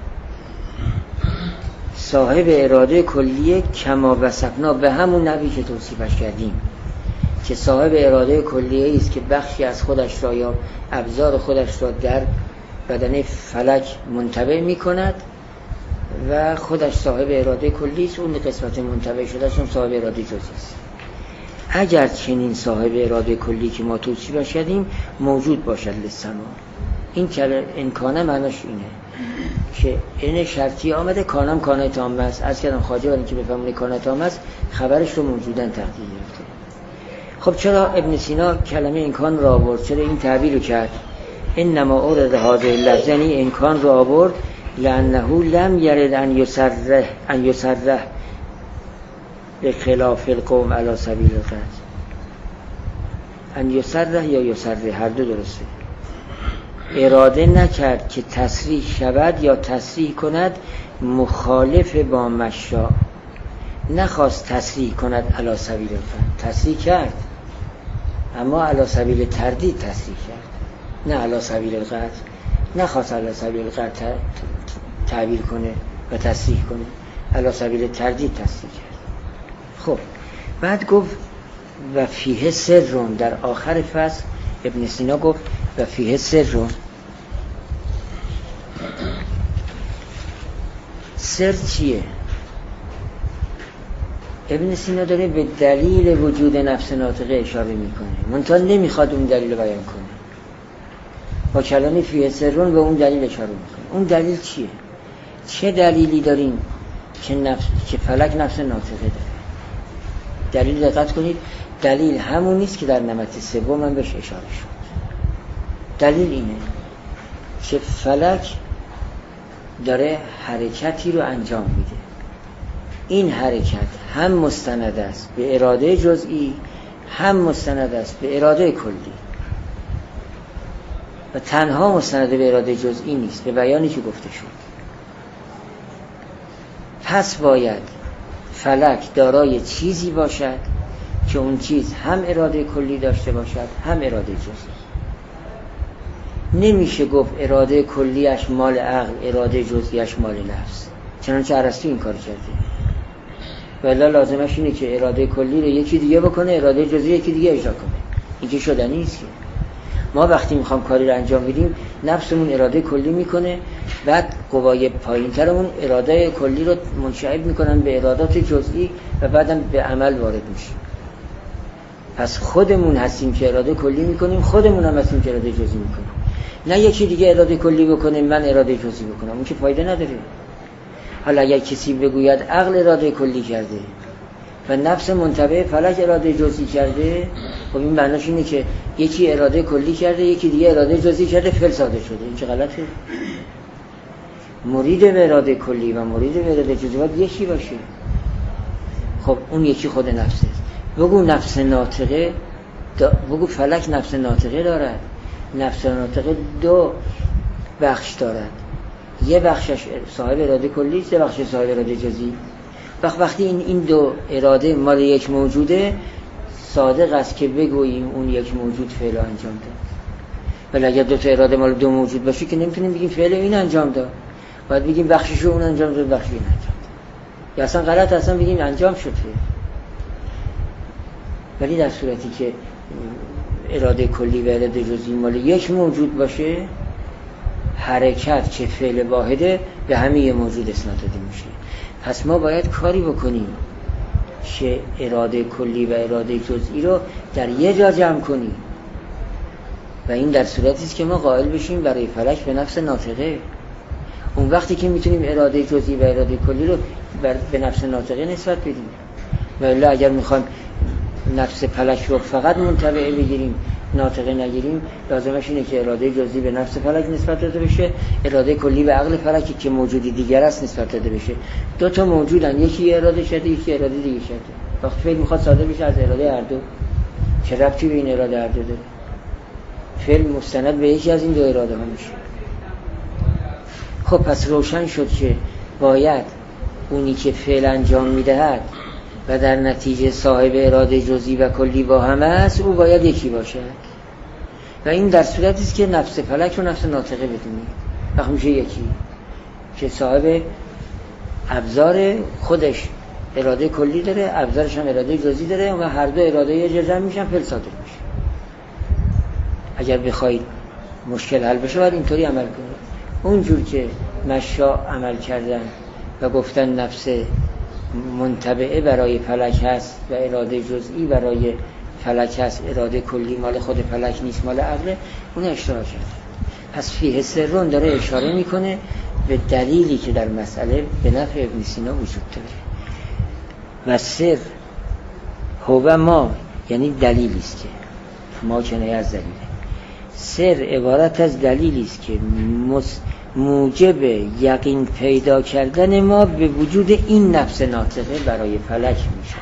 صاحب اراده کلیه کما وصفنا، به همون نحوی که توصیفش کردیم که صاحب اراده کلیه است که بخشی از خودش را یا ابزار خودش را در بدن فلک منطبع می کند و خودش صاحب اراده کلی است، اون قسمت منطبع شده است اون صاحب اراده جزئی است. اگر چنین صاحب اراده کلی که ما توصیفش کردیم موجود باشد للسما، این کلمه انکانه معناش اینه که این شرطی آمده، کانم کانه تامه است. از کردم خواجه برای اینکه بفهمونه کانه تامه است خبرش رو موجودن تقدیر گرفته. خب چرا ابن سینا کلمه انکان را آورد؟ چرا این تعبیر رو کرد؟ انما اورد هذه اللفظ، یعنی انکان را آورد لانه لم یرد ان یسره ان یسره به خلاف القوم علی سبیل القطع. ان یسره یا یسره هر دو درسته. اراده نکرد که تصریح شود یا تصریح کند مخالف با مشاء، نخواست تصریح کند علی سبیل القطع. تصریح کرد اما علی سبیل تردید تصریح کرد، نه علی سبیل القطع. نخواست علی سبیل القطع تعبیر کنه و تصریح کنه، علی سبیل تردید تصریح کرد. خب بعد گفت و فیه سرون، در آخر فصل ابن سینا گفت و فیه سرون. سر چیه؟ ابن سینا داره به دلیل وجود نفس ناطقه اشاره میکنه، منتها نمیخواد اون دلیل رو بیان کنه، با کلمه فیه سرون به اون دلیل اشاره میکنه. اون دلیل چیه؟ چه دلیلی داریم که نفس که فلک نفس ناطقه داره؟ دلیل دقت کنید، دلیل همون نیست که در نمط سوم من بهش اشاره شد. دلیل اینه که فلک داره حرکتی رو انجام میده، این حرکت هم مستند است به اراده جزئی، هم مستند است به اراده کلی و تنها مستند به اراده جزئی نیست، به بیانی که گفته شد. پس باید فلک دارای چیزی باشد که اون چیز هم اراده کلی داشته باشد هم اراده جزئی. نمیشه گفت اراده کلیش مال عقل، اراده جزئیش مال نفس، چنانچه ارسطو این کار کرده. ولی لازمش اینه که اراده کلی رو یکی دیگه بکنه، اراده جزئی یکی دیگه اجرا کنه. این که شدنی نیست. ما وقتی میخوام کاری رو انجام بدیم نفسمون اراده کلی میکنه، بعد قوای پایینترمون اراده کلی رو منشعب میکنن به ارادات جزئی و بعدم به عمل وارد میشیم. پس خودمون هستیم که اراده کلی میکنیم، خودمون هم هستیم که اراده جزئی میکنیم. نه یکی دیگه اراده کلی بکنه من اراده جزئی بکنم، اون که فایده نداره. حالا اگر کسی بگوید عقل اراده کلی کرده و نفس منطبع فلک اراده جزئی کرده، خب این معناش اینه که یکی اراده کلی کرده یکی دیگه اراده جزئی کرده، فعل صادر شده. این چه غلطه. مرید به اراده کلی و مرید به اراده جزئی باید یکی باشه. خب اون یکی خود نفسه. بگو نفس ناطقه دا... بگو فلک نفس ناطقه دارد. نفس ناطقه دو بخش دارد، یه بخشش صاحب اراده کلی است، یه بخشش صاحب اراده جزئی. وقت وقتی این این دو اراده مال یک موجوده، صادق است که بگوییم اون یک موجود فعل انجام داد. ولی اگر دو تا اراده مال دو موجود باشه که نمیتونیم بگیم فعل این انجام داد، باید بگیم بخشش اون انجام داد بخشش این انجام داد، یا اصلا غلط اصلا بگیم انجام شد. ولی در صورتی که اراده کلی و اراده جزئی مال یک موجود باشه، حرکت که فعل واحده به همه موجود اسناد داده میشه. پس ما باید کاری بکنیم که اراده کلی و اراده جزئی رو در یه جا جمع کنیم و این در صورتی است که ما قائل بشیم برای فلک به نفس ناطقه. اون وقتی که میتونیم اراده جزئی و اراده کلی رو به نفس ناطقه نسبت بدیم. ولی اگر میخوایم نفس فلک رو فقط منطبعه بگیریم ناطقه نگیریم، لازمش اینه که اراده جزئی به نفس فلک نسبت داده بشه، اراده کلی به عقل فلکی که موجودی دیگر است نسبت داده بشه. دو تا موجودن، یکی اراده شده یکی اراده دیگه شده. وقتی فعل میخواد صادر بشه از اراده هر دو، چه ربطی به این اراده هر دو داره؟ فعل مستند به یکی از این دو اراده ها میشه. خب پس روشن شد که باید اونی که فعل انجام میدهد و در نتیجه صاحب اراده جزئی و کلی با هم است، او باید یکی باشد و این در صورتی است که نفس فلک رو نفس ناطقه بدونید. وقتی میشه یکی که صاحب ابزار خودش اراده کلی داره، ابزارش هم اراده جزئی داره و هر دو اراده یه جمع میشن، فعل صادر میشه. اگر بخواید مشکل حل بشه باید اینطوری عمل کنید. اونجور که مشا عمل کردن و گفتن نفس منطبعه برای فلک هست و اراده جزئی برای فلک هست، اراده کلی مال خود فلک نیست مال عقله، اون اشتباه کرد. پس فیه سرون داره اشاره میکنه به دلیلی که در مسئله به نفع ابن سینا وجود داره و سر هو ما یعنی دلیلی است که ما کنایه از دلیله. سر عبارت از دلیلی است که موجب یقین پیدا کردن ما به وجود این نفس ناطقه برای فلک میشه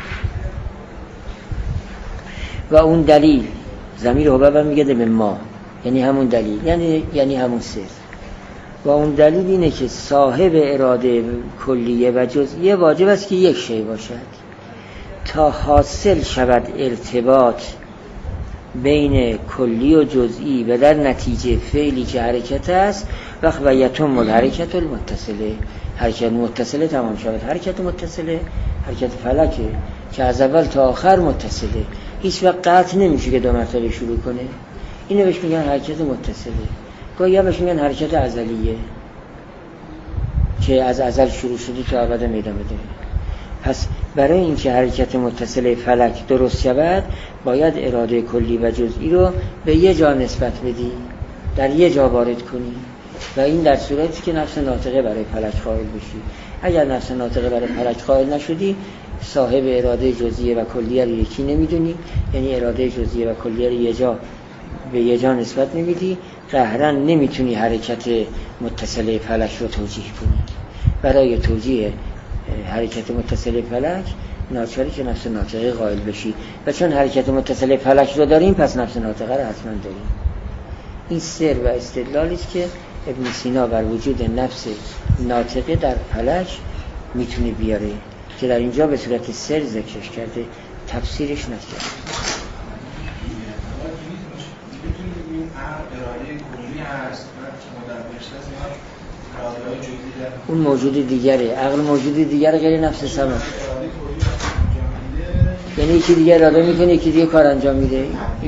و اون دلیل ضمیر هو میگه به ما یعنی همون دلیل، یعنی یعنی همون سر. و اون دلیل اینه که صاحب اراده کلیه و جزئیه واجب است که یک شی باشد تا حاصل شود ارتباط بین کلی و جزئی و در نتیجه فعلی که حرکت است وقت و یتم الحرکت المتصله، حرکت متصله تمام شود. حرکت متصله حرکت فلکه که از اول تا آخر متصله، هیچ وقت قطع نمیشه که دو مرتبه شروع کنه. اینو بهش میگن حرکت متصله. گاهی یا بهش میگن حرکت ازلیه که از ازل شروع شده تا ابد ادامه داره. پس برای اینکه حرکت متصله فلک درست شود باید اراده کلی و جزئی رو به یه جا نسبت بدی، در یه جا وارد کنی و این در صورتی که نفس ناطقه برای فلک قائل بشی. اگر نفس ناطقه برای فلک قائل نشدی صاحب اراده جزئیه و کلیه رو یکی نمیدونی، یعنی اراده جزئیه و کلیه رو یه جا به یه جا نسبت نمیدی، قهرا نمیتونی حرکت متصله فلک رو توجیه کنی. برای توجیه حرکت متصله فلک ناچاری که نفس ناطقه قائل بشی و چون حرکت متصله فلک رو داریم پس نفس ناطقه رو حتما داریم. این سر و استدلالی است که ابن سینا بر وجود نفس ناطقه در فلک میتونه بیاره که در اینجا به صورت سر ذکرش کرده، تفسیرش نکرده. اون موجود دیگره، عقل موجود دیگره غیر نفس سمت، یعنی یکی دیگه اراده میکنه یکی دیگه کار انجام میده.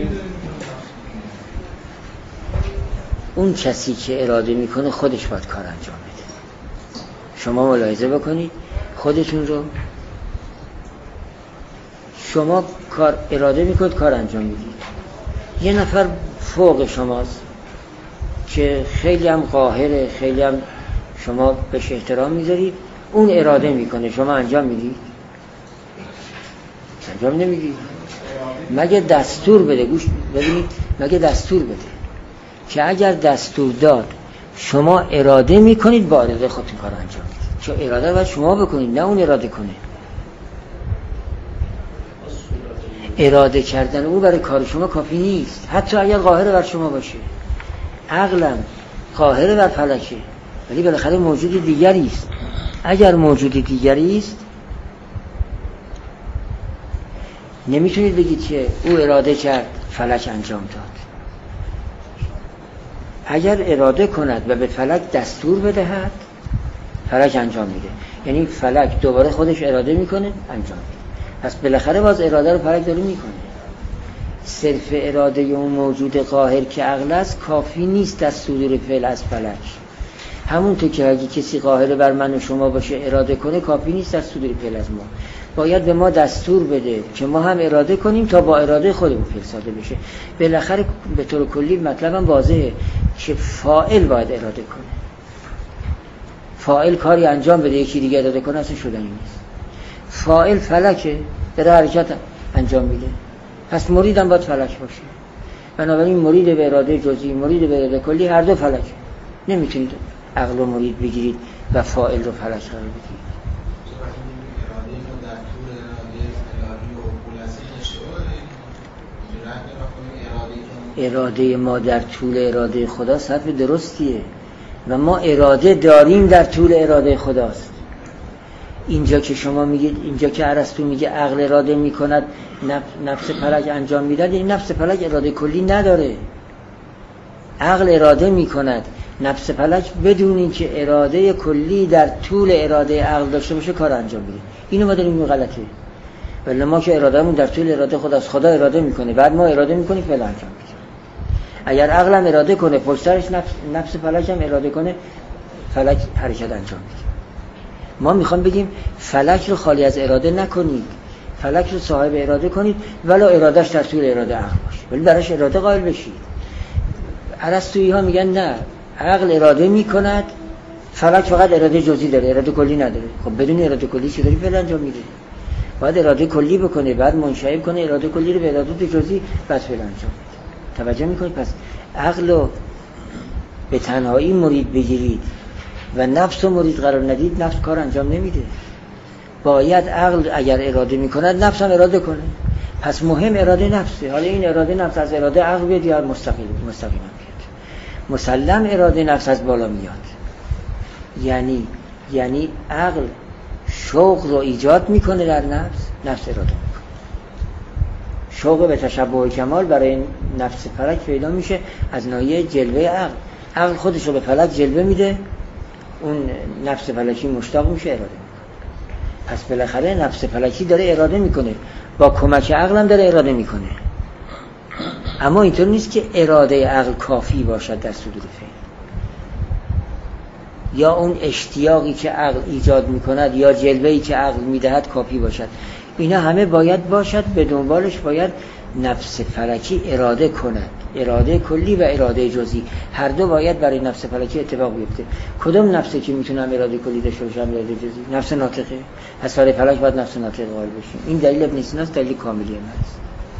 اون کسی که اراده میکنه خودش باید کار انجام بده. شما ملاحظه بکنید خودتون رو، شما کار اراده میکنید کار انجام میدید، یه نفر فوق شماست که خیلی هم قاهره، خیلی هم شما بهش احترام میذارید، اون اراده میکنه شما انجام میدید؟ انجام نمیدید. مگه دستور بده، گوش ببینید، مگه دستور بده که اگر دستور داد شما اراده میکنید با اراده خودتون کار انجام میدید، چون اراده باید شما بکنید نه اون اراده کنه. اراده کردن او برای کار شما کافی نیست، حتی اگر قاهر بر شما باشه. عقلم قاهر بر فلکه ولی بالاخره موجود دیگری است. اگر موجود دیگری است نمیتونید بگید که او اراده کرد فلک انجام داد. اگر اراده کند و به فلک دستور بدهد فلک انجام میده، یعنی فلک دوباره خودش اراده میکنه انجام میده. پس بالاخره باز اراده رو فلک داره میکنه. صرف اراده اون موجود قاهر که عقل است کافی نیست در صدور فعل از فلک. همونطور که اگه کسی قاهر بر من و شما باشه اراده کنه کافی نیست در صدور فعل از ما، باید به ما دستور بده که ما هم اراده کنیم تا با اراده خودمون فعل صادر بشه. بالاخره به طور کلی مطلبم واضحه که فاعل باید اراده کنه. فاعل کاری انجام بده یکی دیگه اراده کنه اصلا شدنی نیست. فاعل فلکه، داره حرکت انجام میده، پس مریدم باید فلک باشه. بنابراین مرید به اراده جزئی، مرید به اراده کلی، هر دو فلک. نمیتونید عقل و مرید بگیرید و فاعل رو فلک قرار بدید. اراده ما در طول اراده خدا حرف درستیه و ما اراده داریم در طول اراده خداست. اینجا که شما میگید، اینجا که ارسطو میگه عقل اراده میکند نفس فلک انجام میداد، این نفس فلک اراده کلی نداره. عقل اراده میکند نفس فلک بدون اینکه اراده کلی در طول اراده عقل داشته باشه کار انجام میده. اینو ما داریم میگیم غلطه. ولی ما که ارادهمون در طول اراده خداست، خدا اراده میکنه بعد ما اراده میکنیم فعل انجام میده. اگر عقلم اراده کنه پشت سرش نفس نفس فلک هم اراده کنه، فلک حرکت انجام میده. ما میخوام بگیم فلک رو خالی از اراده نکنید، فلک رو صاحب اراده کنید ولو ارادهش در طول اراده عقل باشه، ولی براش اراده قائل بشید. ارسطویی ها میگن نه، عقل اراده میکند، فلک فقط اراده جزئی داره، اراده کلی نداره. خب بدون اراده کلی چه داری فعل انجام میده؟ باید اراده کلی بکنه، بعد منشعب کنه اراده کلی رو به اراده جزئی، بعد فعل انجام میده. توجه میکنید؟ پس عقل رو به تنهایی مرید بگیرید و نفس رو مرید قرار ندید، نفس کار انجام نمیده. باید عقل اگر اراده میکند نفس هم اراده کنه. پس مهم اراده نفسه. حالا این اراده نفس از اراده عقل بیاد یا مستقیم مستقیما بیاد. مسلم اراده نفس از بالا میاد. یعنی یعنی عقل شوق رو ایجاد میکنه در نفس، نفس اراده میکنه. شوق به تشبه کمال برای نفس فلک پیدا میشه از ناحیه جلوه عقل. عقل خودش رو به فلک جلوه میده، اون نفس فلکی مشتاق میشه اراده میکنه. پس بالاخره نفس فلکی داره اراده میکنه، با کمک عقل هم داره اراده میکنه. اما اینطور نیست که اراده عقل کافی باشد در صدور فعل، یا اون اشتیاقی که عقل ایجاد میکند یا جلوه‌ای که عقل میدهد کافی باشد. اینا همه باید باشد، به دنبالش باید نفس فلکی اراده کند، اراده کلی و اراده جزئی، هر دو باید برای نفس فلکی اتفاق بیفته. کدوم نفسی که میتونم اراده کلی داشته باشم؟ اراده جزئی، نفس ناطقه. پس برای فلک باید نفس ناطقه قائل بشیم. این دلیل ابن سینا است، دلیل کاملی ماست.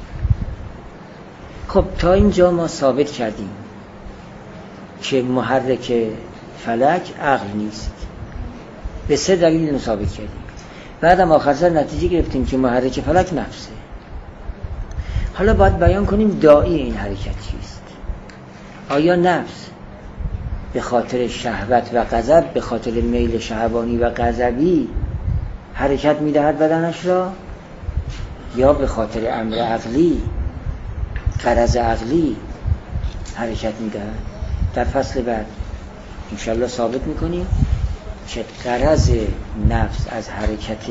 خب تا اینجا ما ثابت کردیم که محرک فلک عقل نیست. به سه دلیل اینو ثابت کردیم. بعدم آخر سر نتیجه گرفتیم که محرک فلک نفسه. حالا باید بیان کنیم داعی این حرکت چیست. آیا نفس به خاطر شهوت و غضب، به خاطر میل شهوانی و غضبی حرکت میدهد بدنش را، یا به خاطر امر عقلی، غرض عقلی حرکت میدهد؟ در فصل بعد انشالله ثابت میکنیم که غرض نفس از حرکت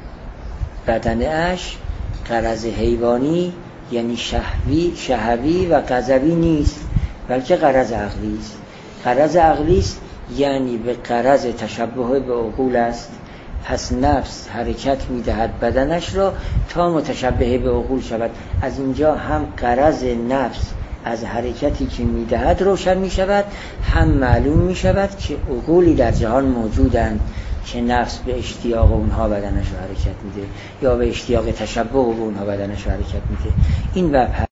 بدنش غرض حیوانی یعنی شهوی شهوی و غضبی نیست، بلکه غرض عقلی است. غرض عقلی است یعنی به غرض تشبه به عقول است. پس نفس حرکت میدهد بدنش را تا متشبه به عقول شود. از اینجا هم غرض نفس از حرکتی که میدهد روشن میشود، هم معلوم میشود که عقولی در جهان موجودند که نفس به اشتیاق اونها بدنش رو حرکت میده یا به اشتیاق تشبه به اونها بدنش رو حرکت میده. این